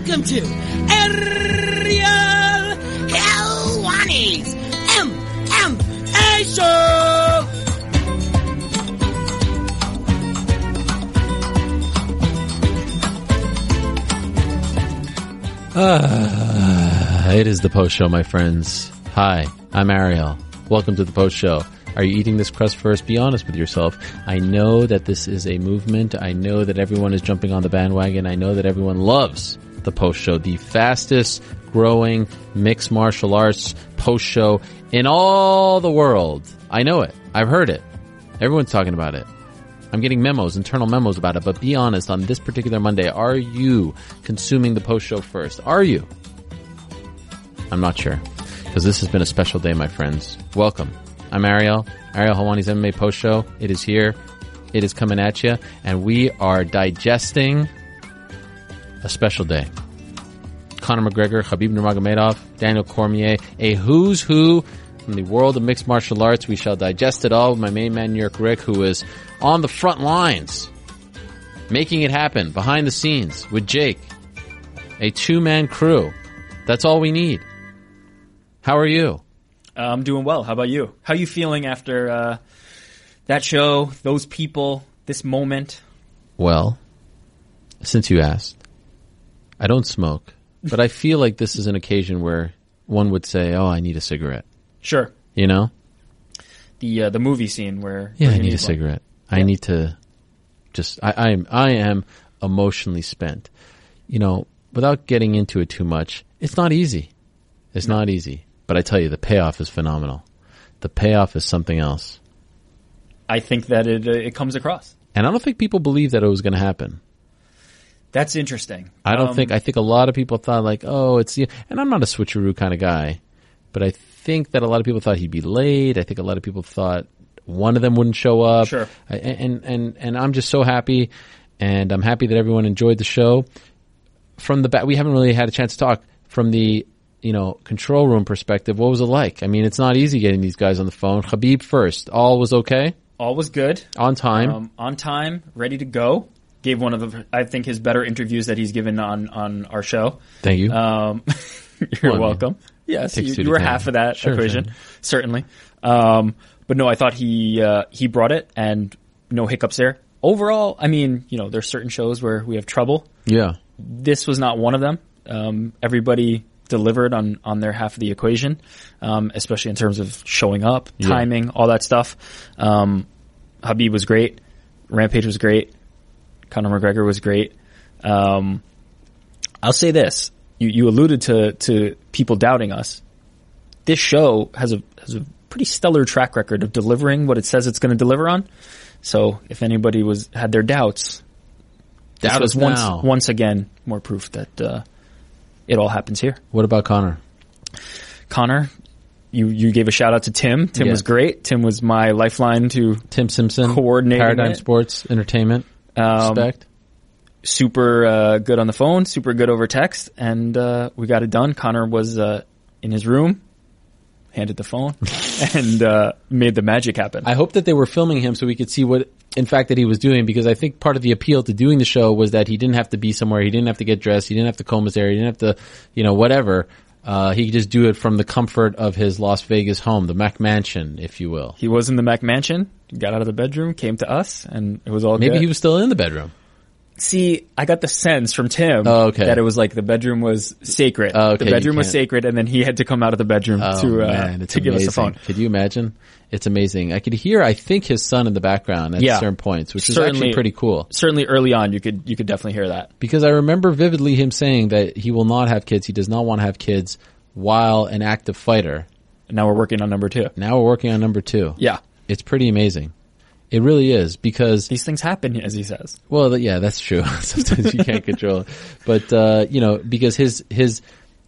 welcome to Ariel Helwani's MMA Show! It is the post show, my friends. Hi, I'm Ariel. Welcome to the post show. Are you eating this crust first? Be honest with yourself. I know that this is a movement. I know that everyone is jumping on the bandwagon. I know that everyone loves the post show, the fastest growing mixed martial arts post show in all the world. I know it. I've heard it. Everyone's talking about it. I'm getting memos, internal memos about it, but be honest, on this particular Monday, are you consuming the post show first? Are you? I'm not sure, because this has been a special day, my friends. Welcome. I'm Ariel Helwani's MMA post show. It is here. It is coming at you, and we are digesting a special day. Conor McGregor, Khabib Nurmagomedov, Daniel Cormier, a who's who from the world of mixed martial arts. We shall digest it all with my main man, New York Rick, who is on the front lines, making it happen behind the scenes with Jake. A two-man crew. That's all we need. How are you? I'm doing well. How about you? How are you feeling after that show, those people, this moment? Well, since you asked, I don't smoke, but I feel like this is an occasion where one would say, oh, I need a cigarette. Sure. You know? The movie scene where... Yeah, I need a cigarette. I need to just... I am emotionally spent. You know, without getting into it too much, it's not easy. It's not easy. But I tell you, the payoff is phenomenal. The payoff is something else. I think that it comes across. And I don't think people believe that it was going to happen. That's interesting. I think a lot of people thought like, oh, it's... And I'm not a switcheroo kind of guy, but I think that a lot of people thought he'd be late. I think a lot of people thought one of them wouldn't show up. Sure. And I'm just so happy, and I'm happy that everyone enjoyed the show. From the back, we haven't really had a chance to talk. From the control room perspective, what was it like? I mean, it's not easy getting these guys on the phone. Khabib first. All was okay? All was good. On time? On time, ready to go. Gave one of I think, his better interviews that he's given on our show. Thank you. You're welcome. Yes, you were half of that equation, sure. Certainly. But no, I thought he brought it, and no hiccups there. Overall, I mean, there's certain shows where we have trouble. Yeah. This was not one of them. Everybody delivered on their half of the equation, especially in terms of showing up, timing, all that stuff. Khabib was great. Rampage was great. Conor McGregor was great. I'll say this. You alluded to people doubting us. This show has a pretty stellar track record of delivering what it says it's going to deliver on. So if anybody had their doubts, doubt was now. once again more proof that it all happens here. What about Conor? Conor, you gave a shout out to Tim. Tim was great. Tim was my lifeline to Tim Simpson, coordinating Paradigm Sports Entertainment. Respect. Super good on the phone, super good over text, and we got it done. Conor was in his room, handed the phone, and made the magic happen. I hope that they were filming him so we could see what, in fact, that he was doing, because I think part of the appeal to doing the show was that he didn't have to be somewhere, he didn't have to get dressed, he didn't have to comb his hair, he didn't have to, whatever. He could just do it from the comfort of his Las Vegas home, the Mac Mansion, if you will. He was in the Mac Mansion, got out of the bedroom, came to us, and it was all Maybe good. He was still in the bedroom. See, I got the sense from Tim that it was like the bedroom was sacred. Okay, the bedroom was sacred, and then he had to come out of the bedroom to give us the phone. Could you imagine? It's amazing. I could hear, I think, his son in the background at certain points, which is actually pretty cool. Certainly early on, you could definitely hear that. Because I remember vividly him saying that he will not have kids. He does not want to have kids while an active fighter. And now we're working on number 2. Yeah. It's pretty amazing. It really is, because these things happen, as he says. Well, yeah, that's true. Sometimes you can't control it. But, because his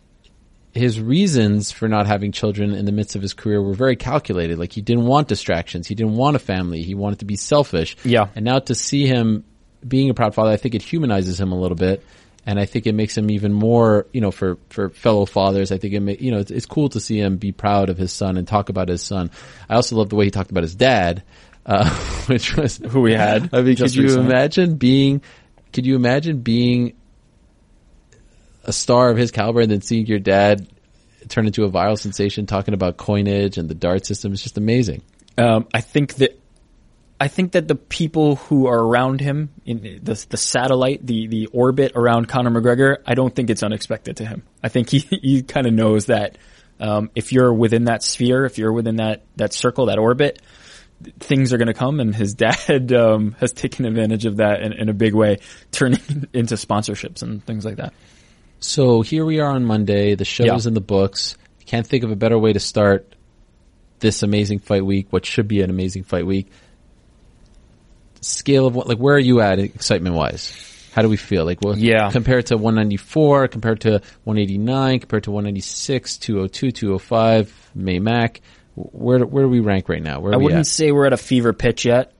reasons for not having children in the midst of his career were very calculated. Like, he didn't want distractions. He didn't want a family. He wanted to be selfish. Yeah. And now to see him being a proud father, I think it humanizes him a little bit. And I think it makes him even more, for fellow fathers, I think it's cool to see him be proud of his son and talk about his son. I also love the way he talked about his dad. Which was who we had. I mean, could you imagine being a star of his caliber and then seeing your dad turn into a viral sensation talking about coinage and the DART system is just amazing. I think that the people who are around him in the satellite, the orbit around Conor McGregor, I don't think it's unexpected to him. I think he kind of knows that if you're within that sphere, if you're within that circle, that orbit, things are going to come, and his dad has taken advantage of that in a big way, turning into sponsorships and things like that. So here we are on Monday. The show is in the books. Can't think of a better way to start this amazing fight week, what should be an amazing fight week. Scale of what, like, where are you at excitement wise? How do we feel? Like, well, compared to 194, compared to 189, compared to 196, 202, 205, May Mac. Where do we rank right now? Where I are we wouldn't at? say we're at a fever pitch yet.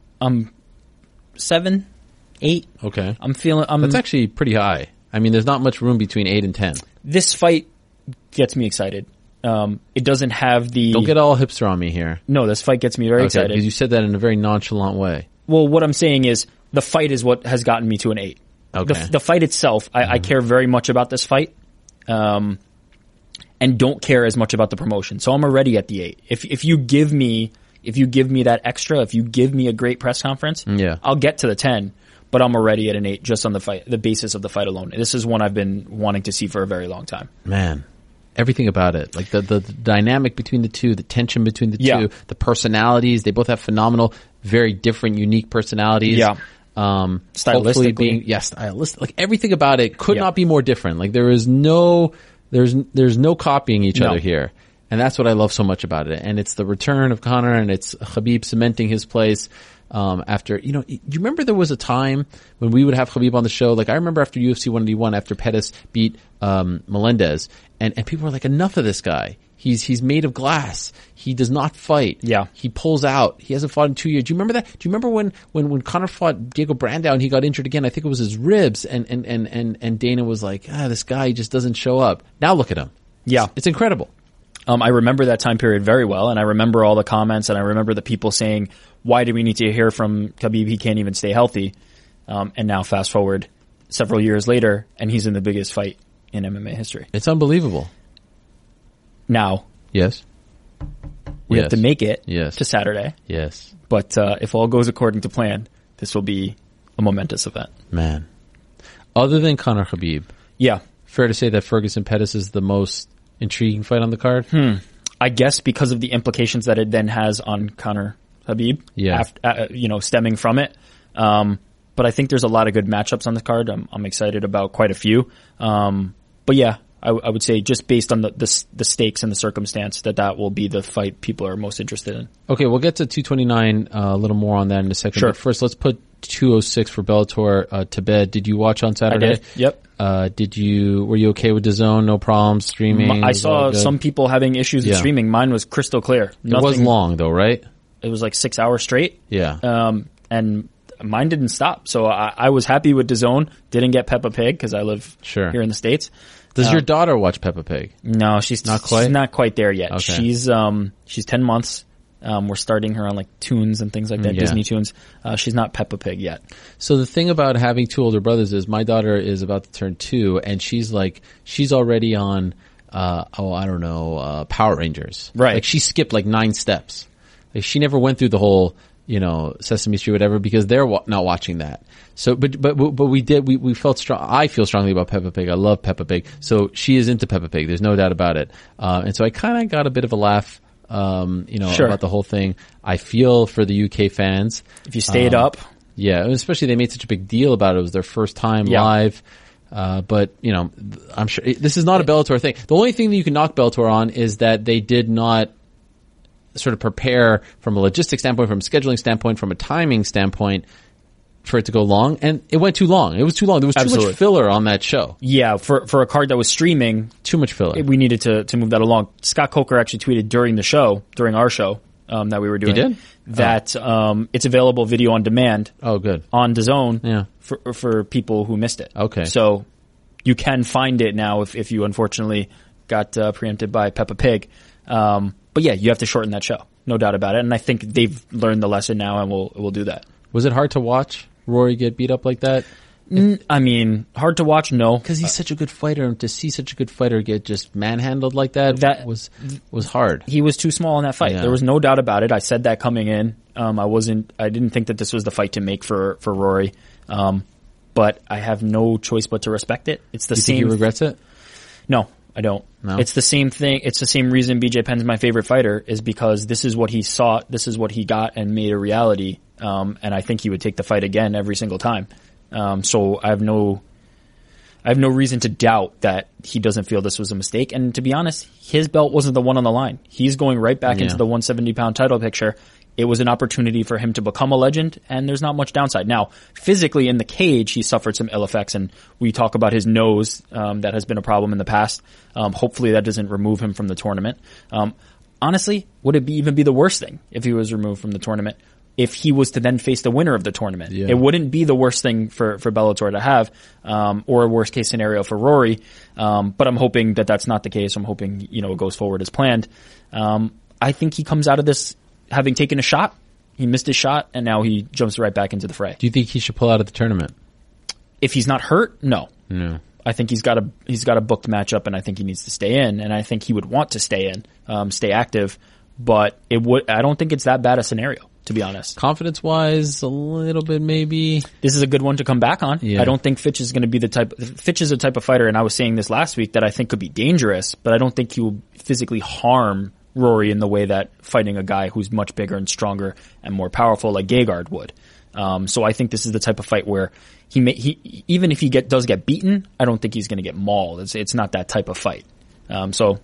7, 8. Okay. That's actually pretty high. I mean, there's not much room between 8 and 10. This fight gets me excited. It doesn't have the... Don't get all hipster on me here. No, this fight gets me very excited. Because you said that in a very nonchalant way. Well, what I'm saying is the fight is what has gotten me to an 8. Okay. The fight itself, I care very much about this fight, and don't care as much about the promotion. So I'm already at the 8. If you give me that extra, if you give me a great press conference, I'll get to the 10. But I'm already at an 8 just on the basis of the fight alone. This is one I've been wanting to see for a very long time. Man, everything about it, like the dynamic between the two, the tension between the two, the personalities. They both have phenomenal, very different, unique personalities. Yeah. Stylistically. Stylistic. Like everything about it could not be more different. Like there's no copying each other here. And that's what I love so much about it. And it's the return of Conor, and it's Khabib cementing his place. After, you remember there was a time when we would have Khabib on the show. Like I remember after UFC 181, after Pettis beat, Melendez, and people were like, enough of this guy. He's made of glass. He does not fight. Yeah. He pulls out. He hasn't fought in 2 years. Do you remember that? Do you remember when Conor fought Diego Brandao and he got injured again? I think it was his ribs, and Dana was like, this guy just doesn't show up. Now look at him. Yeah. It's incredible. I remember that time period very well, and I remember all the comments, and I remember the people saying, why do we need to hear from Khabib? He can't even stay healthy. And now fast forward several years later, and he's in the biggest fight in MMA history. It's unbelievable. Now. Yes. We have to make it to Saturday. Yes. But if all goes according to plan, this will be a momentous event. Man. Other than Conor Khabib. Yeah. Fair to say that Ferguson Pettis is the most intriguing fight on the card? I guess because of the implications that it then has on Conor Khabib. Yeah. Stemming from it. But I think there's a lot of good matchups on the card. I'm excited about quite a few. But yeah, I would say just based on the stakes and the circumstance that will be the fight people are most interested in. Okay, we'll get to 229 a little more on that in a second. Sure. But first, let's put 206 for Bellator to bed. Did you watch on Saturday? I did. Yep. Were you okay with DAZN? No problem streaming? I saw some people having issues with streaming. Mine was crystal clear. It was long though, right? It was like 6 hours straight. Yeah. And mine didn't stop. So I was happy with DAZN. Didn't get Peppa Pig because I live here in the States. Does your daughter watch Peppa Pig? No, she's not quite. She's not quite there yet. Okay. She's 10 months. We're starting her on like Toons and things like that, Disney Toons. She's not Peppa Pig yet. So the thing about having two older brothers is my daughter is about to turn 2, and she's already on, Power Rangers. Right. Like she skipped like 9 steps. Like she never went through the whole, Sesame Street, whatever, because they're not watching that. So, but we felt strong. I feel strongly about Peppa Pig. I love Peppa Pig. So she is into Peppa Pig. There's no doubt about it. And so I kind of got a bit of a laugh, about the whole thing. I feel for the UK fans. If you stayed up. Yeah, especially they made such a big deal about it. It was their first time live. But, I'm sure this is not a Bellator thing. The only thing that you can knock Bellator on is that they did not sort of prepare from a logistics standpoint, from a scheduling standpoint, from a timing standpoint for it to go long. And it went too long. It was too long. There was too much filler on that show. Yeah, for a card that was streaming. Too much filler. We needed to move that along. Scott Coker actually tweeted during our show, that we were doing. He did? That, it's available video on demand. Oh, good. On DAZN. Yeah. For people who missed it. Okay. So you can find it now if you unfortunately got preempted by Peppa Pig. But yeah, you have to shorten that show. No doubt about it. And I think they've learned the lesson now and we'll do that. Was it hard to watch Rory get beat up like that? I mean, hard to watch, no. Because he's such a good fighter, and to see such a good fighter get just manhandled like that was hard. He was too small in that fight. Yeah. There was no doubt about it. I said that coming in. I didn't think that this was the fight to make for Rory. But I have no choice but to respect it. It's the same. Think he regrets it? No, I don't. No? It's the same thing. It's the same reason BJ Penn's my favorite fighter is because this is what he sought. This is what he got and made a reality. And I think he would take the fight again every single time. So I have no reason to doubt that he doesn't feel this was a mistake. And to be honest, his belt wasn't the one on the line. He's going right back into the 170-pound title picture. It was an opportunity for him to become a legend, and there's not much downside. Now, physically in the cage, he suffered some ill effects, and we talk about his nose. That has been a problem in the past. Hopefully that doesn't remove him from the tournament. Honestly, would it even be the worst thing if he was removed from the tournament? If he was to then face the winner of the tournament, it wouldn't be the worst thing for Bellator to have, or a worst case scenario for Rory. But I'm hoping that that's not the case. I'm hoping, it goes forward as planned. I think he comes out of this having taken a shot. He missed his shot, and now he jumps right back into the fray. Do you think he should pull out of the tournament? If he's not hurt, no. No. I think he's got a booked matchup, and I think he needs to stay in, and I think he would want to stay in, stay active. But I don't think it's that bad a scenario, to be honest. Confidence-wise, a little bit maybe. This is a good one to come back on. Yeah. I don't think Fitch is going to be Fitch is a type of fighter, and I was saying this last week, that I think could be dangerous, but I don't think he will physically harm Rory in the way that fighting a guy who's much bigger and stronger and more powerful like Gegard would. So I think this is the type of fight where he even if he does get beaten, I don't think he's going to get mauled. It's not that type of fight. So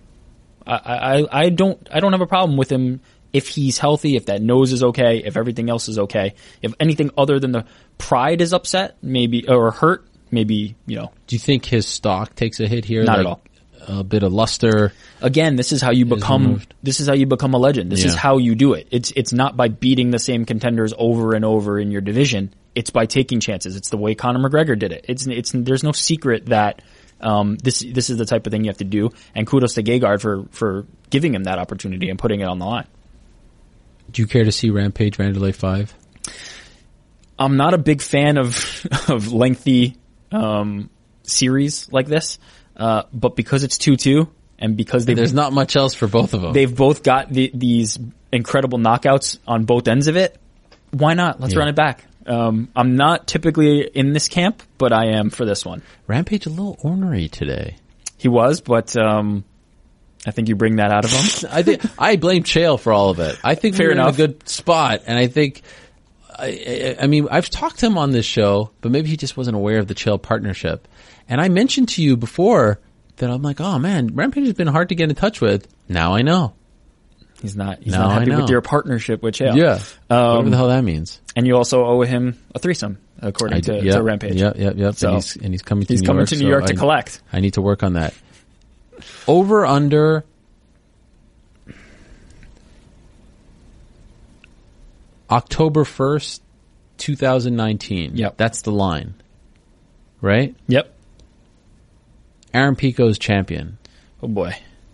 I don't have a problem with him if he's healthy, if that nose is okay, if everything else is okay. If anything other than the pride is upset, maybe, or hurt, maybe, Do you think his stock takes a hit here? Not at all. A bit of luster. Again, this is how you become. This is how you become a legend. This is how you do it. It's not by beating the same contenders over and over in your division. It's by taking chances. It's the way Conor McGregor did it. There's no secret that this is the type of thing you have to do. And kudos to Gegard for giving him that opportunity and putting it on the line. Do you care to see Rampage Vanderlei 5? I'm not a big fan of lengthy series like this. But because it's 2-2 and because there's not much else for both of them. They've both got these incredible knockouts on both ends of it. Why not? Let's run it back. I'm not typically in this camp, but I am for this one. Rampage a little ornery today. He was, but I think you bring that out of him. I blame Chael for all of it. I think we're in a good spot, and I think I mean, I've talked to him on this show, but maybe he just wasn't aware of the Chael partnership. And I mentioned to you before that I'm like, oh man, Rampage has been hard to get in touch with. Now I know. He's not happy with your partnership with Chael. Yeah. Whatever the hell that means. And you also owe him a threesome, according to Rampage. Yep. So, and he's coming to New York. He's coming to New York to collect. I need to work on that. Over, under... October 1st, 2019. Yep. That's the line. Right? Yep. Aaron Pico's champion. Oh boy.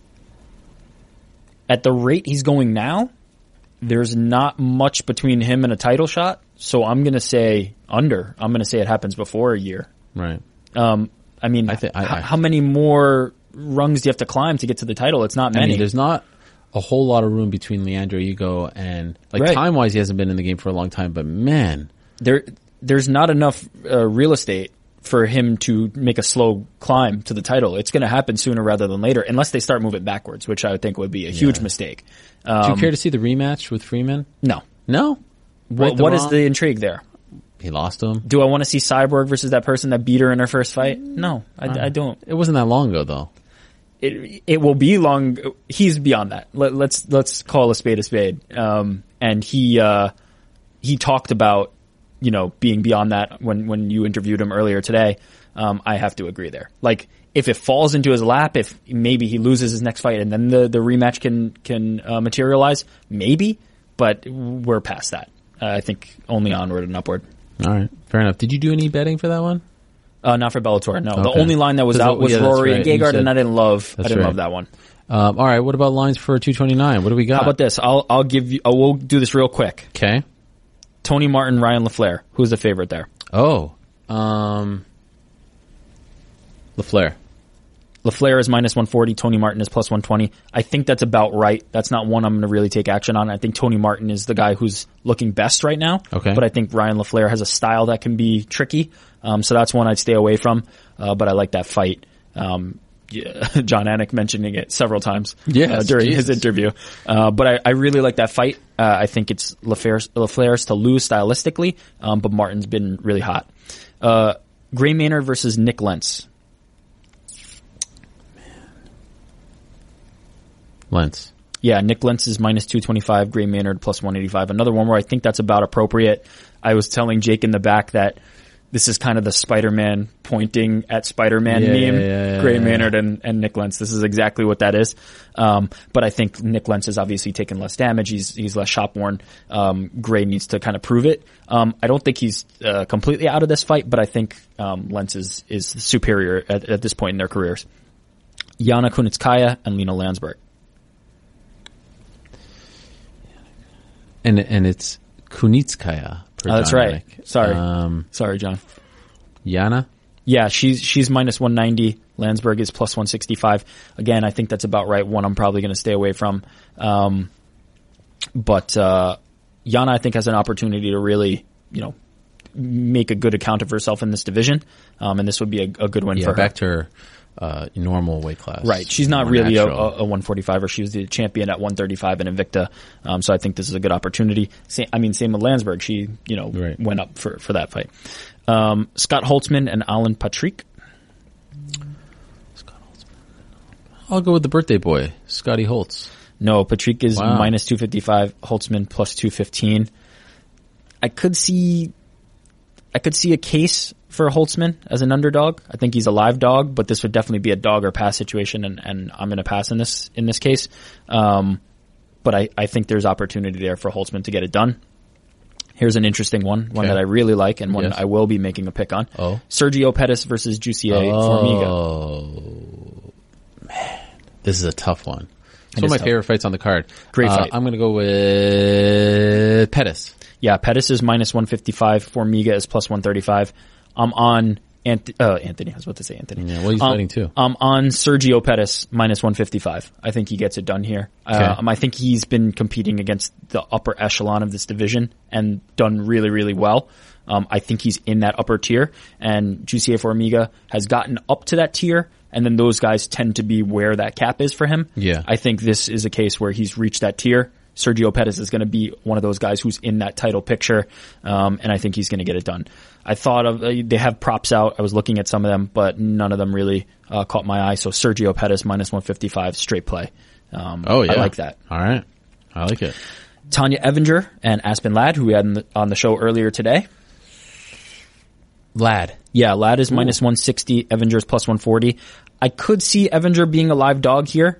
At the rate he's going now, there's not much between him and a title shot, so I'm going to say under. I'm going to say it happens before a year. Right. I mean, how many more rungs do you have to climb to get to the title? It's not many. I mean, there's not a whole lot of room between Leandro Higo and, time-wise, he hasn't been in the game for a long time, but man. There's not enough real estate for him to make a slow climb to the title. It's going to happen sooner rather than later, unless they start moving backwards, which I think would be a huge mistake. Do you care to see the rematch with Freeman? No. No? What is the intrigue there? He lost to him. Do I want to see Cyborg versus that person that beat her in her first fight? No, I don't. It wasn't that long ago, though. It will be long. He's beyond that. Let's call a spade. And he talked about, being beyond that when you interviewed him earlier today. I have to agree there. Like, if it falls into his lap, if maybe he loses his next fight and then the rematch can materialize, maybe, but we're past that. I think only onward and upward. All right. Fair enough. Did you do any betting for that one? Not for Bellator, no. Okay. The only line that was out was Rory and Gegard, and I didn't love that one. All right. What about lines for 229? What do we got? How about this? We'll do this real quick. Okay. Tony Martin, Ryan LaFleur. Who's the favorite there? Oh, LaFleur. LaFleur is minus 140. Tony Martin is plus 120. I think that's about right. That's not one I'm going to really take action on. I think Tony Martin is the guy who's looking best right now. Okay. But I think Ryan LaFleur has a style that can be tricky. So that's one I'd stay away from. But I like that fight. John Anik mentioning it several times during his interview. But I really like that fight. I think it's LaFleur's to lose stylistically, but Martin's been really hot. Gray Maynard versus Nick Lentz. Lentz. Yeah, Nick Lentz is minus 225, Gray Maynard plus 185. Another one where I think that's about appropriate. I was telling Jake in the back that this is kind of the Spider-Man pointing at Spider-Man meme. Gray Maynard and Nick Lentz. This is exactly what that is. But I think Nick Lentz has obviously taken less damage. He's less shop-worn. Gray needs to kind of prove it. I don't think he's completely out of this fight, but I think Lentz is superior at this point in their careers. Yana Kunitskaya and Lena Landsberg. And it's Kunitskaya. That's right. Sorry, John. Yana? Yeah, she's minus 190. Landsberg is plus 165. Again, I think that's about right. One I'm probably going to stay away from. But Yana, I think, has an opportunity to really, make a good account of herself in this division. And this would be a good win for her. Back to her normal weight class. Right. She's not really a 145er. She was the champion at 135 in Invicta. So I think this is a good opportunity. Same with Landsberg. She, went up for that fight. Scott Holtzman and Alan Patrick. I'll go with the birthday boy, Scotty Holtz. No, Patrick is minus 255, Holtzman plus 215. I could see a case for Holtzman as an underdog. I think he's a live dog, but this would definitely be a dog or pass situation, and I'm going to pass in this case. But I think there's opportunity there for Holtzman to get it done. Here's an interesting one that I really like, and one I will be making a pick on. Oh. Sergio Pettis versus Jussier Formiga. Oh, man. This is a tough one. It's one of my favorite fights on the card. Great fight. I'm going to go with Pettis. Yeah, Pettis is minus 155. Formiga is plus 135. I'm on Anthony. I was about to say Anthony. Yeah, well, he's fighting too. I'm on Sergio Pettis minus 155. I think he gets it done here. Okay. I think he's been competing against the upper echelon of this division and done really, really well. I think he's in that upper tier, and Jussier Formiga has gotten up to that tier, and then those guys tend to be where that cap is for him. Yeah. I think this is a case where he's reached that tier. Sergio Pettis is going to be one of those guys who's in that title picture, and I think he's going to get it done. I thought they have props out. I was looking at some of them, but none of them really caught my eye. So Sergio Pettis minus 155 straight play. I like that. All right, I like it. Tanya Evinger and Aspen Ladd, who we had on the show earlier today. Ladd. Yeah, Ladd is minus 160. Evinger is plus 140. I could see Evinger being a live dog here.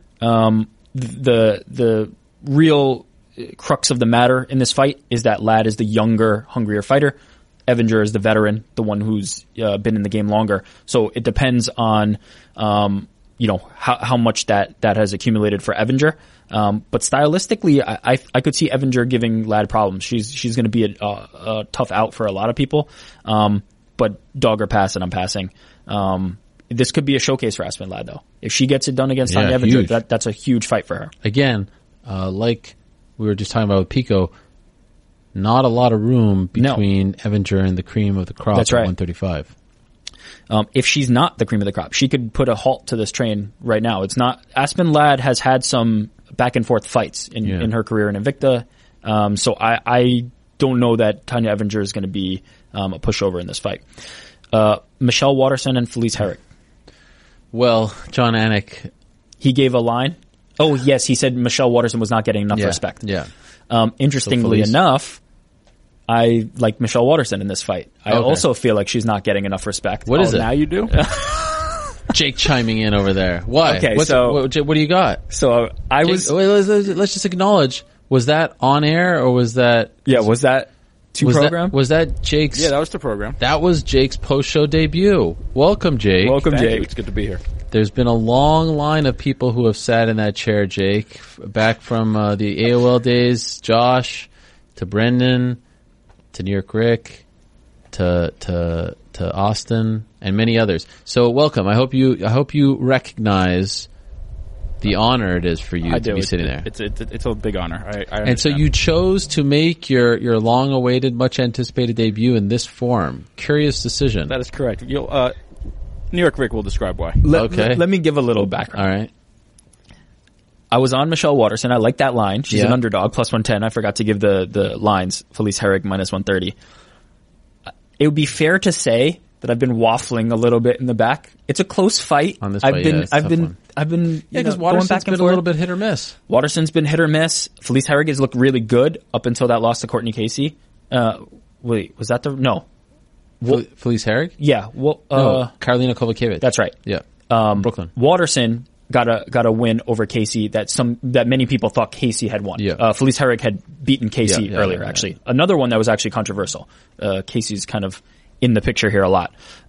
The real crux of the matter in this fight is that Ladd is the younger, hungrier fighter. Evinger is the veteran, the one who's been in the game longer. So it depends on how much that has accumulated for Evinger. But stylistically, I could see Evinger giving Ladd problems. She's going to be a tough out for a lot of people. But dog or pass, and I'm passing. This could be a showcase for Aspen Ladd, though. If she gets it done against Tanya Evinger, that's a huge fight for her. Again, like we were just talking about with Pico, not a lot of room between Evinger and the cream of the crop at 135. If she's not the cream of the crop, she could put a halt to this train right now. It's not. Aspen Ladd has had some back and forth fights in her career in Invicta. So I don't know that Tanya Evinger is going to be a pushover in this fight. Michelle Waterson and Felice Herrick. Well, John Anik, he gave a line. Oh, yes, he said Michelle Waterson was not getting enough respect. Yeah. Interestingly enough, I like Michelle Waterson in this fight. I also feel like she's not getting enough respect. What is it? Now you do? Jake chiming in over there. Why? Okay, what do you got? So let's just acknowledge, was that on air or was that... Yeah, was that program? Was that Jake's... Yeah, that was the program. That was Jake's post-show debut. Welcome, Jake. Welcome, Jake. It's good to be here. There's been a long line of people who have sat in that chair, Jake, back from the AOL days, Josh, to Brendan, to New York Rick, to Austin and many others. So welcome. I hope you recognize the honor it is for you to be sitting there. It's a big honor. I understand. And so you chose to make your long-awaited, much-anticipated debut in this form. Curious decision. That is correct. New York Rick will describe why. Let me give a little background. All right. I was on Michelle Waterson. I like that line. She's an underdog, plus 110. I forgot to give the lines. Felice Herrig, minus 130. It would be fair to say that I've been waffling a little bit in the back. It's a close fight. On this fight, I've been because going Waterson's back and been forth. a little bit hit or miss. Waterson's been hit or miss. Felice Herrig has looked really good up until that loss to Courtney Casey. Wait, was that no? Felice Herrig? Yeah. Well, No, Karolina Kovacevic. that's right. Yeah. Brooklyn. Watterson got a win over Casey that many people thought Casey had won. Yeah. Felice Herrig had beaten Casey earlier, yeah. actually. Another one that was actually controversial. Casey's kind of in the picture here a lot.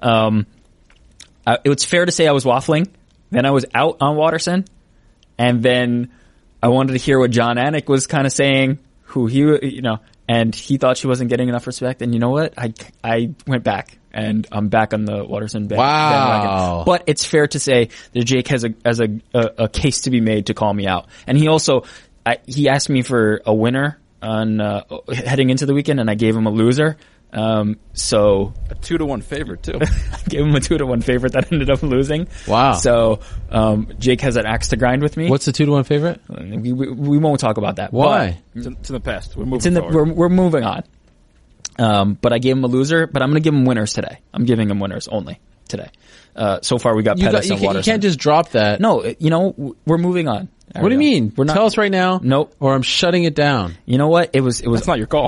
It was fair to say I was waffling. Then I was out on Watterson. And then I wanted to hear what John Anik was kind of saying, and he thought she wasn't getting enough respect. And you know what? I went back. And I'm back on the Watterson bandwagon. But it's fair to say that Jake has a case to be made to call me out. And he also, he asked me for a winner on, heading into the weekend, and I gave him a loser. So a 2-1 favorite too. I gave him a 2-1 favorite that ended up losing. Wow. So, Jake has an axe to grind with me. What's the 2-1 favorite? We won't talk about that. Why? It's in the past. We're moving forward. We're moving on. But I gave him a loser, but I'm going to give him winners today. I'm giving him winners only today. So far we got Pettis and Watterson. You can't just drop that. No, we're moving on. What do you mean? We're not. Tell us right now. Nope. Or I'm shutting it down. You know what? It was. That's not your call.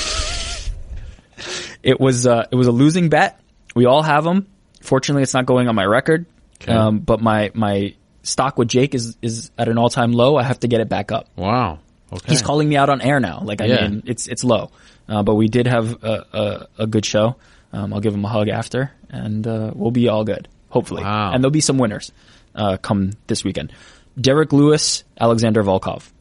It was a losing bet. We all have them. Fortunately, it's not going on my record. Okay. But my stock with Jake is at an all-time low. I have to get it back up. Wow. Okay. He's calling me out on air now. I mean, it's low. But we did have a good show. I'll give him a hug after, and we'll be all good, hopefully. Wow. And there'll be some winners come this weekend. Derek Lewis, Alexander Volkov.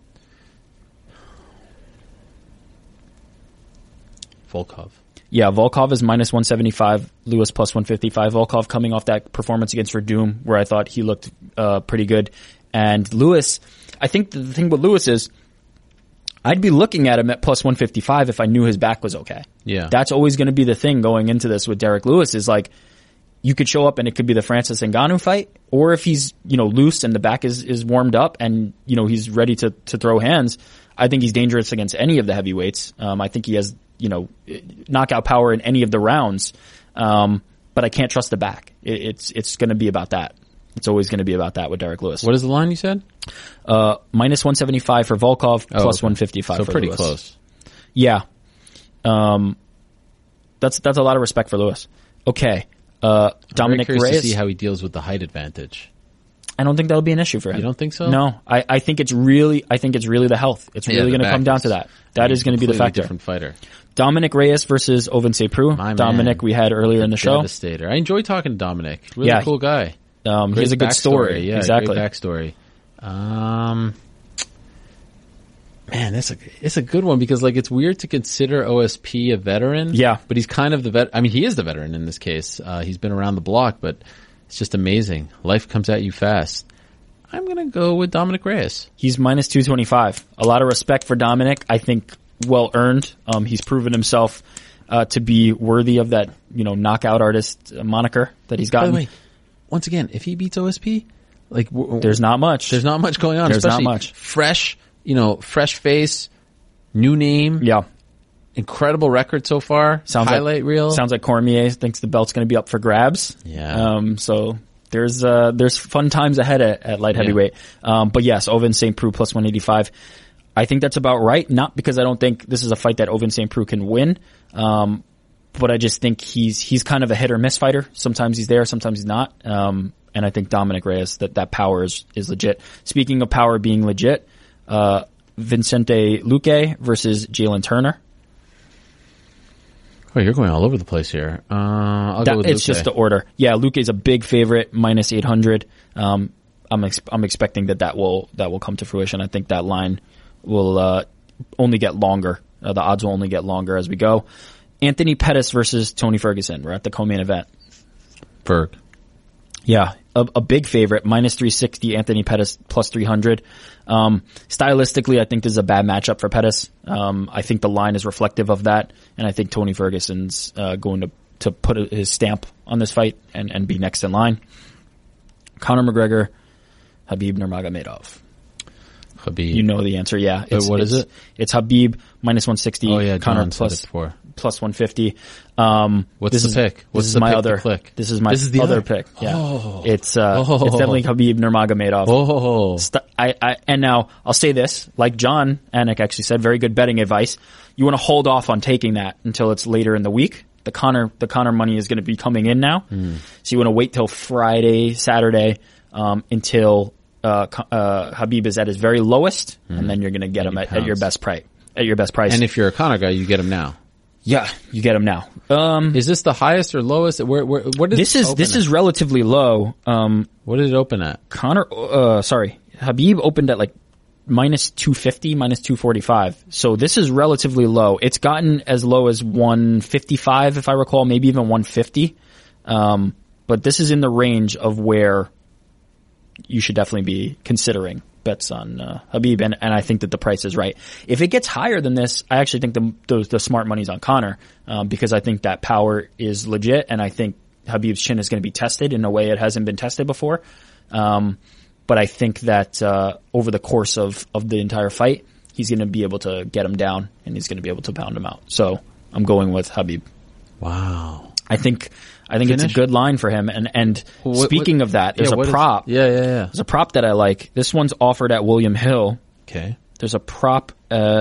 Yeah, Volkov is minus 175, Lewis plus 155. Volkov coming off that performance against Verdum, where I thought he looked pretty good. And Lewis, I think the thing with Lewis is, I'd be looking at him at plus 155 if I knew his back was okay. Yeah. That's always going to be the thing going into this with Derek Lewis is you could show up and it could be the Francis Ngannou fight, or if he's, loose and the back is warmed up and, he's ready to throw hands, I think he's dangerous against any of the heavyweights. I think he has, knockout power in any of the rounds. But I can't trust the back. It's going to be about that. It's always going to be about that with Derek Lewis. What is the line you said? Minus 175 for Volkov, plus 155 so for pretty Lewis. Close. Yeah. That's a lot of respect for Lewis. Okay. Dominic Reyes. Reyes. To see how he deals with the height advantage. I don't think that'll be an issue for him. You don't think so? No. I think it's really the health. It's really going to come down to that. That is going to be the factor. Different fighter. Dominic Reyes versus Ovin Seprou. Dominic we had earlier in the show. Devastator. I enjoy talking to Dominic. Really cool guy. He has a good story. Yeah, exactly. Great backstory. Man, it's a good one because it's weird to consider OSP a veteran. Yeah. But he's kind of the vet. I mean, he is the veteran in this case. He's been around the block, but it's just amazing. Life comes at you fast. I'm going to go with Dominic Reyes. He's minus 225. A lot of respect for Dominic. I think well earned. He's proven himself to be worthy of that, knockout artist moniker that he's gotten. By the way, once again, if he beats OSP, there's not much. There's not much going on. There's especially not much. Fresh, fresh face, new name. Yeah. Incredible record so far. Highlight reel. Sounds like Cormier thinks the belt's going to be up for grabs. Yeah. So there's fun times ahead at light heavyweight. But yes, Ovin St. Preux plus 185. I think that's about right. Not because I don't think this is a fight that Ovin St. Preux can win. But I just think he's kind of a hit or miss fighter. Sometimes he's there, sometimes he's not. And I think Dominic Reyes, that power is legit. Speaking of power being legit, Vicente Luque versus Jalen Turner. Oh, you're going all over the place here. I'll go with Luque. It's just the order. Yeah, Luque's a big favorite, minus 800. I'm expecting that will come to fruition. I think that line will only get longer. The odds will only get longer as we go. Anthony Pettis versus Tony Ferguson. We're at the co-main event. Ferg. Yeah, a big favorite, minus 360, Anthony Pettis plus 300. Stylistically, I think this is a bad matchup for Pettis. I think the line is reflective of that, and I think Tony Ferguson's going to put his stamp on this fight and be next in line. Conor McGregor, Khabib Nurmagomedov. Khabib. You know the answer, yeah. What is it? It's Khabib minus 160. Oh yeah, Conor plus 150. What's the pick? This is my other pick. This is my other pick. Yeah. Oh. It's definitely Khabib Nurmagomedov. Oh. And now I'll say this, like John Anik actually said, very good betting advice. You want to hold off on taking that until it's later in the week. The Conor money is going to be coming in now. So you want to wait till Friday, Saturday, until Khabib is at his very lowest, and then you're going to get him at your best price. At your best price. And if you're a Conor guy, you get him now. Yeah, you get him now. Is this the highest or lowest? What is this is relatively low. What did it open at? Khabib opened at like minus 250, minus 245. So this is relatively low. It's gotten as low as 155, if I recall, maybe even 150. But this is in the range of where you should definitely be considering bets on Khabib, and I think that the price is right. If it gets higher than this, I actually think the smart money's on Conor, because I think that power is legit, and I think Khabib's chin is going to be tested in a way it hasn't been tested before. But I think that over the course of the entire fight, he's going to be able to get him down, and he's going to be able to pound him out. So I'm going with Khabib. Wow. I think it's a good line for him. And speaking of that, there's a prop. Yeah. There's a prop that I like. This one's offered at William Hill. Okay. There's a prop,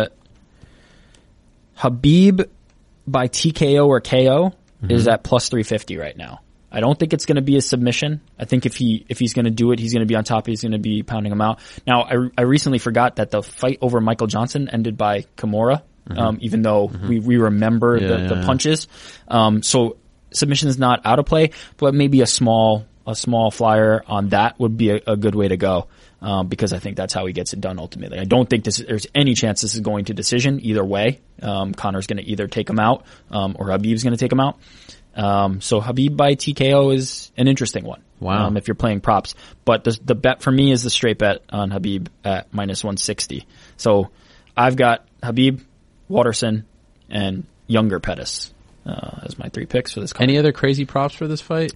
Khabib by TKO or KO is at plus 350 right now. I don't think it's going to be a submission. I think if he's going to do it, he's going to be on top. He's going to be pounding him out. Now, I recently forgot that the fight over Michael Johnson ended by Kimura, even though we remember the punches. So submission is not out of play, but maybe a small flyer on that would be a good way to go, because I think that's how he gets it done ultimately. I don't think there's any chance this is going to decision either way. Conor's going to either take him out, or Khabib's going to take him out. So Khabib by TKO is an interesting one. Wow. If you're playing props, but the bet for me is the straight bet on Khabib at minus 160. So I've got Khabib, Waterson, and younger Pettis as my three picks for this card. Any other crazy props for this fight?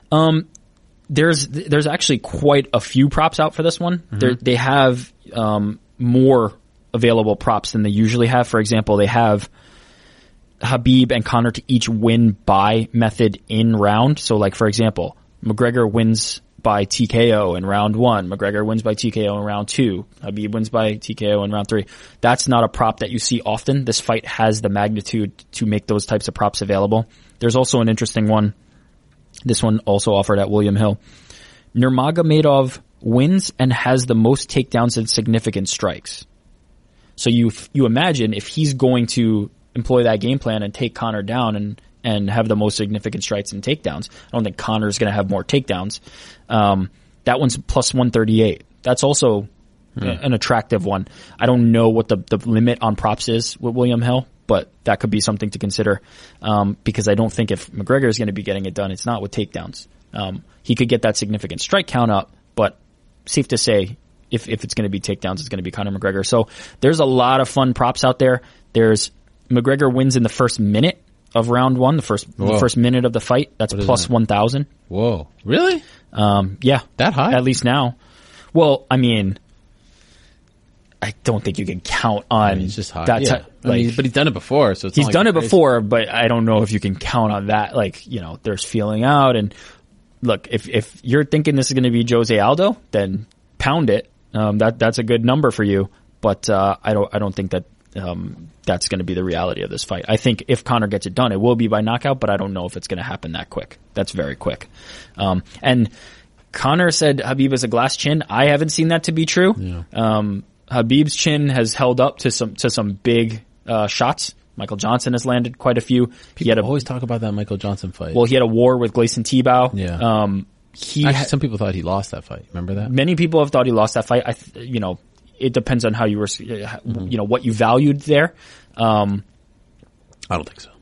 There's actually quite a few props out for this one. They have more available props than they usually have. For example, they have Khabib and Conor to each win by method in round. So like, for example, McGregor wins by TKO in round 1. McGregor wins by TKO in round 2. Khabib wins by TKO in round 3. That's not a prop that you see often. This fight has the magnitude to make those types of props available. There's also an interesting one. This one also offered at William Hill. Nurmagomedov wins and has the most takedowns and significant strikes. So you imagine if he's going to employ that game plan and take Conor down and have the most significant strikes and takedowns. I don't think Conor's going to have more takedowns. That one's plus 138. That's also an attractive one. I don't know what the limit on props is with William Hill, but that could be something to consider, because I don't think if McGregor is going to be getting it done, it's not with takedowns. He could get that significant strike count up, but safe to say if it's going to be takedowns, it's going to be Conor McGregor. So there's a lot of fun props out there. There's McGregor wins in the first minute of round 1, the first minute of the fight. That's plus 1,000. Whoa. Really? Yeah. That high? At least now. Well, I mean, I don't think you can count on it's just high. that. Yeah. But he's done it before, so it's he's not done like it before, but I don't know if you can count on that. Like, there's feeling out, and look, if you're thinking this is going to be Jose Aldo, then pound it. That's a good number for you, but I don't think that that's going to be the reality of this fight. I think if Conor gets it done, it will be by knockout, but I don't know if it's going to happen that quick. That's very quick. And Conor said Khabib has a glass chin. I haven't seen that to be true. Yeah. Khabib's chin has held up to some big shots. Michael Johnson has landed quite a few. People always talk about that Michael Johnson fight. Well, he had a war with Gleison Tibau. Yeah. Actually, some people thought he lost that fight. Remember that? Many people have thought he lost that fight. It depends on how you were, what you valued there. I don't think so.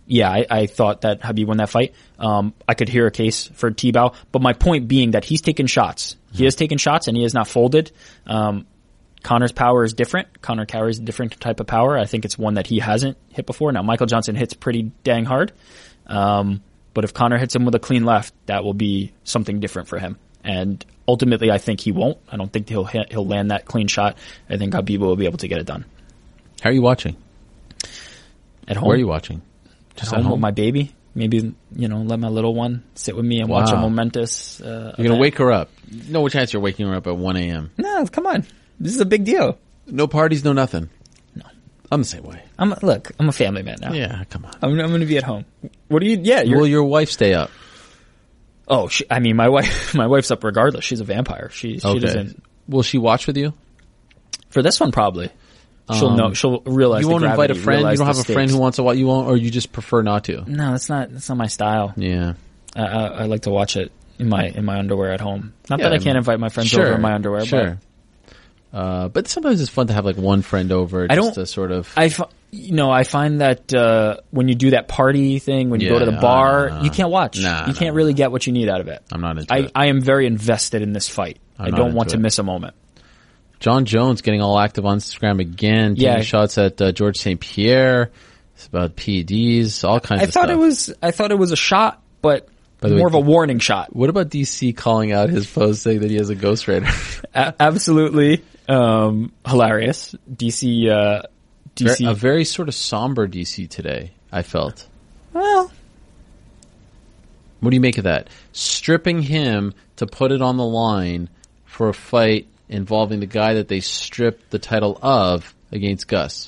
yeah, I thought that Khabib won that fight. I could hear a case for Tebow, but my point being that he's taken shots. He has taken shots and he has not folded. Conor's power is different. Conor carries a different type of power. I think it's one that he hasn't hit before. Now, Michael Johnson hits pretty dang hard. But if Conor hits him with a clean left, that will be something different for him. And ultimately, I think he won't. I don't think he'll land that clean shot. I think Khabib will be able to get it done. How are you watching? At home. Where are you watching? Just at home with my baby. Maybe, let my little one sit with me and watch a momentous You're going to wake her up. No chance you're waking her up at 1 a.m. No, come on. This is a big deal. No parties, no nothing. No. I'm the same way. I'm a family man now. Yeah, come on. I'm going to be at home. What do you, Will your wife stay up? Oh, my wife's up regardless. She's a vampire. She doesn't. Will she watch with you? For this one, probably. She'll realize. You won't invite a friend. You don't have a friend who wants to watch. You won't, or you just prefer not to. No, that's not my style. Yeah, I like to watch it in my underwear at home. Not that I can't invite my friends over in my underwear. Sure. But sometimes it's fun to have like one friend over. To sort of. I find that when you do that party thing, when you go to the bar, you can't watch. You can't really get what you need out of it. I'm not into it. I am very invested in this fight. I don't want to miss a moment. John Jones getting all active on Instagram again, taking shots at George St. Pierre. It's about PEDs, all kinds of stuff. I thought it was a shot, but more of a warning shot. What about DC calling out his post saying that he has a ghostwriter? Absolutely hilarious. DC, a very sort of somber DC today, I felt. Well, what do you make of that? Stripping him to put it on the line for a fight involving the guy that they stripped the title of against Gus.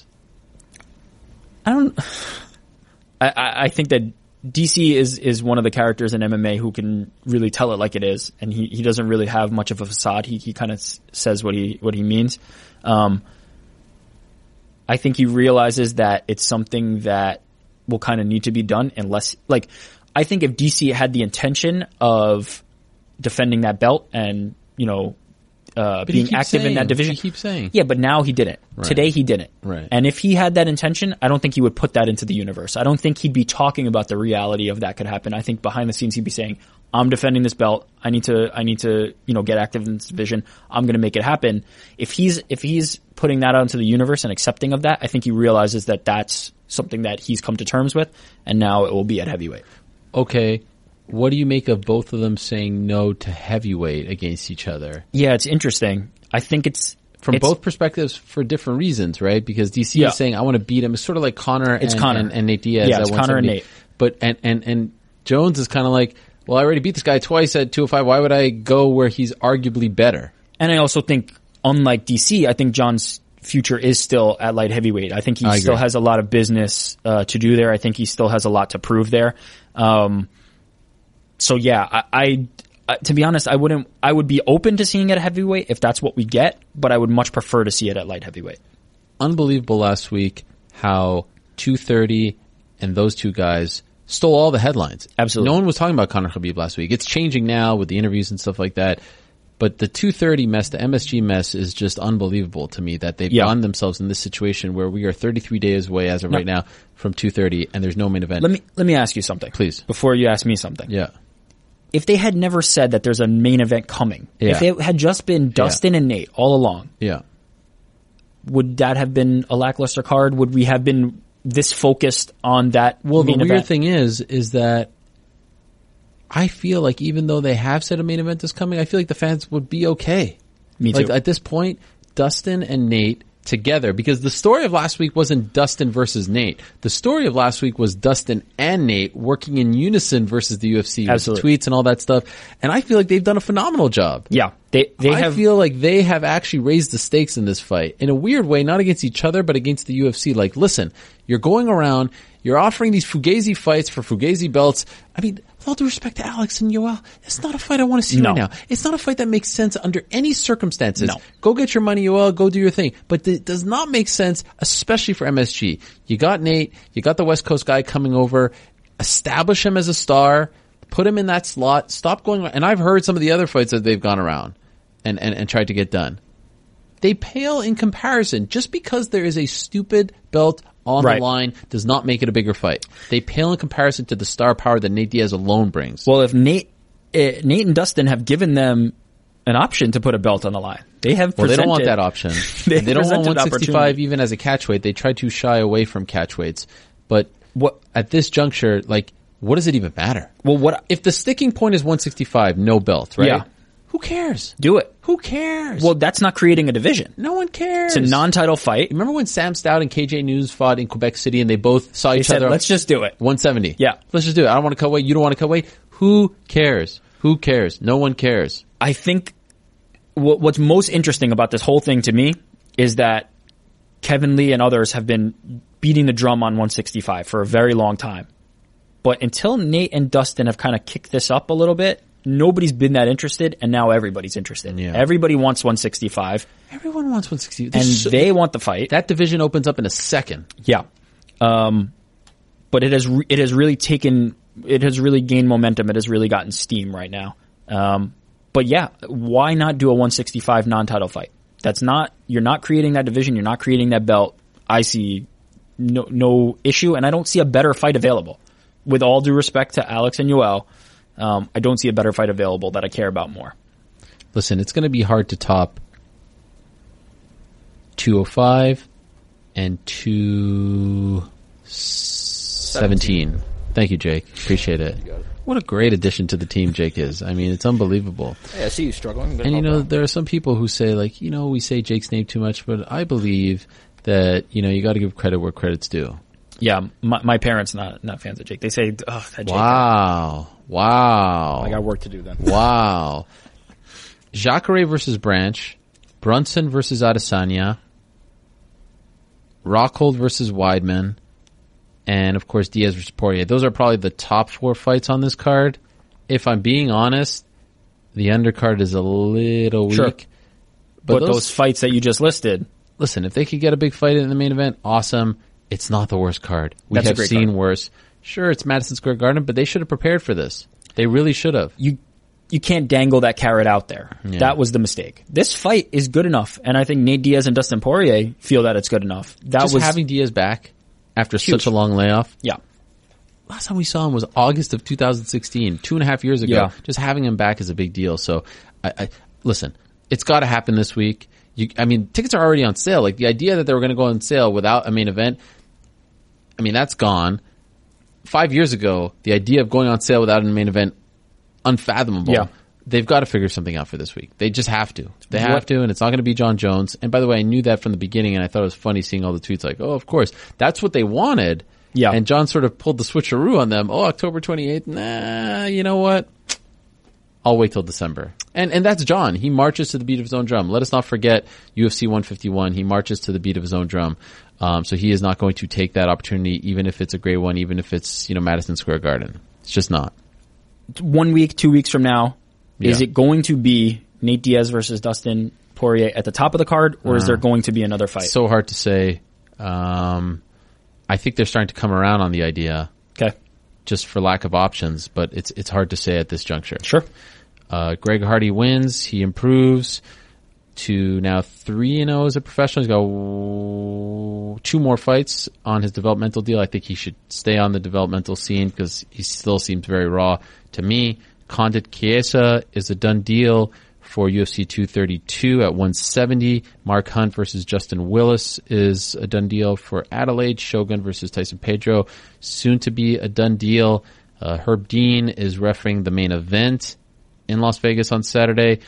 I think that DC is one of the characters in MMA who can really tell it like it is, and he doesn't really have much of a facade. He kind of says what he means. I think he realizes that it's something that will kind of need to be done unless, I think if DC had the intention of defending that belt and, being active in that division. He keeps saying. Yeah, but now he didn't. Right. Today he didn't. Right. And if he had that intention, I don't think he would put that into the universe. I don't think he'd be talking about the reality of that could happen. I think behind the scenes he'd be saying, I'm defending this belt. I need to, get active in this division. I'm going to make it happen. If he's putting that out into the universe and accepting of that, I think he realizes that that's something that he's come to terms with, and now it will be at heavyweight. Okay. What do you make of both of them saying no to heavyweight against each other? Yeah, it's interesting. I think it's both perspectives for different reasons, right? Because DC is saying I want to beat him. It's sort of like Conor and Nate Diaz. Yeah, it's Conor and Nate. But and Jones is kind of like, well, I already beat this guy twice at 205. Why would I go where he's arguably better? And I also think, unlike DC, I think John's future is still at light heavyweight. I think he still has a lot of business to do there. I think he still has a lot to prove there. So yeah, I to be honest, I would be open to seeing it at heavyweight if that's what we get, but I would much prefer to see it at light heavyweight. Unbelievable last week how 230 and those two guys stole all the headlines. Absolutely. No one was talking about Conor Khabib last week. It's changing now with the interviews and stuff like that. But the 230 mess, the MSG mess, is just unbelievable to me that they've gotten themselves in this situation where we are 33 days away as of right now from 230 and there's no main event. Let me ask you something. Please. Before you ask me something. Yeah. If they had never said that there's a main event coming, if it had just been Dustin and Nate all along, would that have been a lackluster card? Would we have been this focused on that main event? The weird thing is that I feel like even though they have said a main event is coming, I feel like the fans would be okay. Me too. Like at this point, Dustin and Nate together, because the story of last week wasn't Dustin versus Nate. The story of last week was Dustin and Nate working in unison versus the UFC with tweets and all that stuff. And I feel like they've done a phenomenal job. Yeah. I feel like they have actually raised the stakes in this fight in a weird way, not against each other, but against the UFC. Like, listen, you're going around, you're offering these Fugazi fights for Fugazi belts. I mean, with all due respect to Alex and Yoel, it's not a fight I want to see right now. It's not a fight that makes sense under any circumstances. No. Go get your money, Yoel. Go do your thing. But it does not make sense, especially for MSG. You got Nate. You got the West Coast guy coming over. Establish him as a star. Put him in that slot. Stop going. And I've heard some of the other fights that they've gone around and tried to get done. They pale in comparison just because there is a stupid belt on Right. the line does not make it a bigger fight. They pale in comparison to the star power that Nate Diaz alone brings. Well, if Nate and Dustin have given them an option to put a belt on the line, they have. Well, they don't want that option. They They don't want presented 165 opportunity. even as a catch weight. They try to shy away from catch weights. But What? at this juncture, like, what does it even matter? Well, what? If the sticking point is 165, no belt, right? Yeah. Who cares? Do it. Who cares? Well, that's not creating a division. no one cares. It's a non-title fight. Remember when Sam Stout and KJ News fought in Quebec City and they both saw They each said, other? let's just do it. 170. Yeah. Let's just do it. I don't want to cut weight. You don't want to cut weight. Who cares? Who cares? No one cares. I think what's most interesting about this whole thing to me is that Kevin Lee and others have been beating the drum on 165 for a very long time. But until Nate and Dustin have kind of kicked this up a little bit, nobody's been that interested, and now everybody's interested. Yeah. Everybody wants 165, Everyone wants 160. and they want the fight. that division opens up in a second. Yeah. But it has really gained momentum. It has really gotten steam right now. But yeah, why not do a 165 non-title fight? You're not creating that division. You're not creating that belt. I see no issue, and I don't see a better fight available. With all due respect to Alex and Yoel, I don't see a better fight available that I care about more. Listen, it's going to be hard to top 205 and 217. Thank you, Jake. Appreciate it. What a great addition to the team Jake is. I mean, it's unbelievable. Hey, I see you struggling. And, you know, there are some people who say, like, you know, we say Jake's name too much, but I believe that, you know, you got to give credit where credit's due. Yeah, my parents not fans of Jake. They say, "Oh, that Jake." Wow. I got work to do then. Wow. Jacare versus Branch, Brunson versus Adesanya, Rockhold versus Weidman, and of course Diaz versus Poirier. Those are probably the top 4 fights on this card. If I'm being honest, the undercard is a little weak. Sure. But those fights that you just listed, listen, if they could get a big fight in the main event, awesome. It's not the worst card. We That's a have great seen card. worse. Sure, it's Madison Square Garden, but they should have prepared for this. They really should have. you can't dangle that carrot out there. Yeah. That was the mistake. This fight is good enough, and I think Nate Diaz and Dustin Poirier feel that it's good enough. That Just was having Diaz back after Huge. such a long layoff. yeah. Last time we saw him was August of 2016, 2.5 years ago. Yeah. Just having him back is a big deal. So, I listen, it's got to happen this week. Tickets are already on sale. Like, the idea that they were going to go on sale without a main event, I mean, that's gone. 5 years ago, the idea of going on sale without a main event, unfathomable. Yeah. They've got to figure something out for this week. They just have to. They have to, and it's not going to be John Jones. And by the way, I knew that from the beginning, and I thought it was funny seeing all the tweets like, oh, of course. That's what they wanted. Yeah. And John sort of pulled the switcheroo on them. Oh, October 28th. Nah, you know what? I'll wait till December. And that's John. He marches to the beat of his own drum. Let us not forget UFC 151. He marches to the beat of his own drum. So he is not going to take that opportunity, even if it's a great one, even if it's, Madison Square Garden. It's just not. 1 week, 2 weeks from now, is Yeah. it going to be Nate Diaz versus Dustin Poirier at the top of the card, or is there going to be another fight? So hard to say. I think they're starting to come around on the idea, Okay. just for lack of options, but it's hard to say at this juncture. Sure. Greg Hardy wins. He improves to now 3-0 as a professional. He's got 2 more fights on his developmental deal. I think he should stay on the developmental scene because he still seems very raw to me. Condit Chiesa is a done deal for UFC 232 at 170. Mark Hunt versus Justin Willis is a done deal for Adelaide. Shogun versus Tyson Pedro, soon to be a done deal. Herb Dean is refereeing the main event in Las Vegas on Saturday.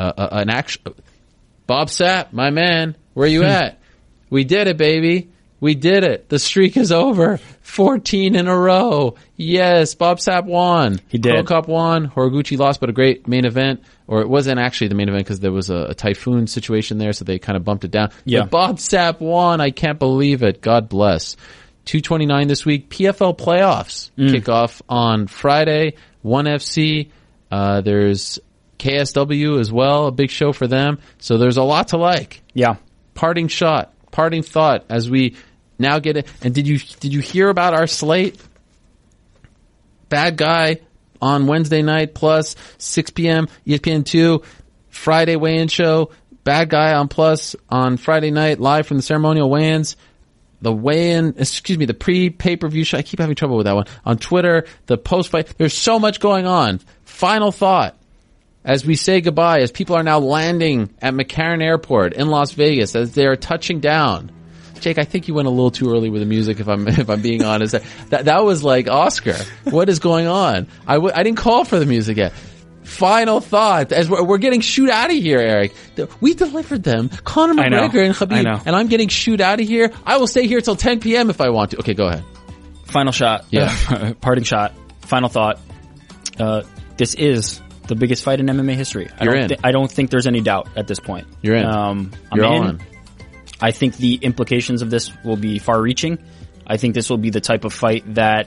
Bob Sapp, my man, where you at? We did it, baby. We did it. The streak is over. 14 in a row. Yes, Bob Sapp won. He did. Pro Cup won. Horiguchi lost, but a great main event. Or it wasn't actually the main event because there was a typhoon situation there, so they kind of bumped it down. Yeah. But Bob Sapp won. I can't believe it. God bless. 229 this week. PFL playoffs kick off on Friday. 1FC. There's KSW as well, a big show for them. So there's a lot to like. Yeah. Parting shot, parting thought as we now get it. And did you hear about our slate? Bad Guy on Wednesday night plus 6 p.m. ESPN2, Friday weigh-in show. Bad Guy on Plus on Friday night, live from the ceremonial weigh-ins. the weigh-in, the pre-pay-per-view show. I keep having trouble with that one. On Twitter, the post-fight. There's so much going on. Final thought. As we say goodbye, as people are now landing at McCarran Airport in Las Vegas, as they are touching down. Jake, I think you went a little too early with the music. If I'm being honest, that was like Oscar. What is going on? I didn't call for the music yet. Final thought, as we're getting shoot out of here, Eric. We delivered them, Conor McGregor and Khabib, and I'm getting shoot out of here. I will stay here till 10 p.m. if I want to. Okay, go ahead. Final shot. Yeah. Parting shot. Final thought. This is the biggest fight in MMA history. I don't think there's any doubt at this point. You're in. You're all in. I think the implications of this will be far-reaching. I think this will be the type of fight that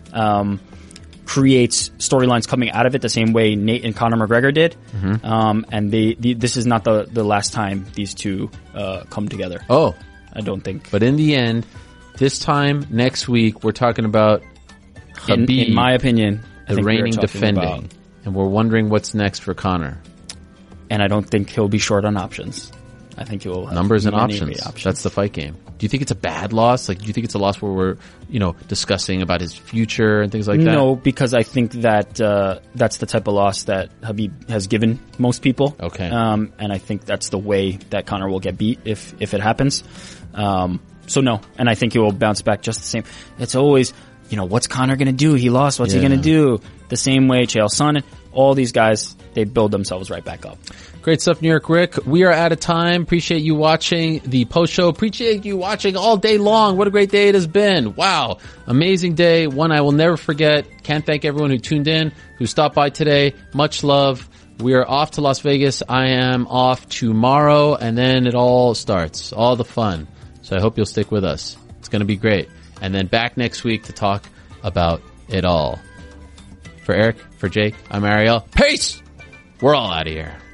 creates storylines coming out of it the same way Nate and Conor McGregor did. Mm-hmm. And this is not the last time these two come together. Oh. I don't think. But in the end, this time next week, we're talking about Khabib, in my opinion, the reigning defending. And we're wondering what's next for Conor. And I don't think he'll be short on options. I think he'll have numbers and options. That's the fight game. Do you think it's a bad loss? Like, do you think it's a loss where we're, discussing about his future and things like that? No, because I think that that's the type of loss that Khabib has given most people. Okay. And I think that's the way that Conor will get beat if it happens. So no, and I think he will bounce back just the same. It's always, what's Conor going to do? He lost. What's he going to do? The same way Chael Sonnen, all these guys, they build themselves right back up. Great stuff, New York Rick. We are out of time. Appreciate you watching the post show. Appreciate you watching all day long. What a great day it has been. Wow. Amazing day. One I will never forget. Can't thank everyone who tuned in, who stopped by today. Much love. We are off to Las Vegas. I am off tomorrow, and then it all starts. All the fun. So I hope you'll stick with us. It's going to be great. And then back next week to talk about it all. For Eric, for Jake, I'm Ariel. Peace! We're all out of here.